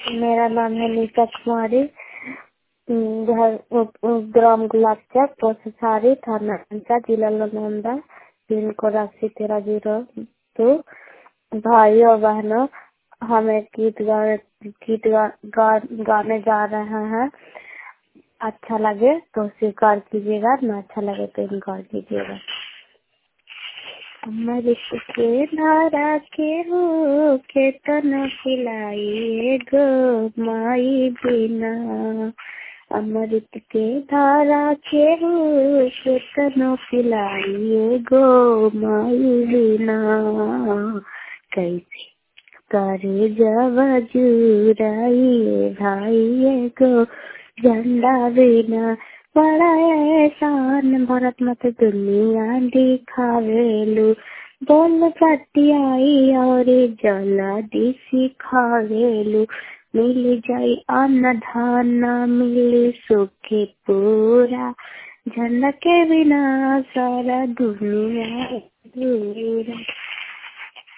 मेरा नाम है नीता कुमारी। घर ग्राम गुलाब चक, पोस्ट सारी, थाना अंचा, जिला नालंदा, पिन कोड 801302। भाई और बहनों, हम एक गाने जा रहे हैं। अच्छा लगे तो स्वीकार कीजिएगा, ना अच्छा लगे तो इनकार कीजिएगा। अमृत के धारा के हो के तन पिलाई गो माई बिना। अमृत के धारा के हो के तन पिलाई गो माई बिना। कैसे करे जब जुराई भाई गो झंडा बिना। बड़ा एहसान भारत मत दुनिया दिखावेलू। बोल पटियाई और जला दी सिखावेलू। मिल जाई अन्न धान मिली सुखी पूरा। झंडा के बिना सारा दुनिया अधूरा।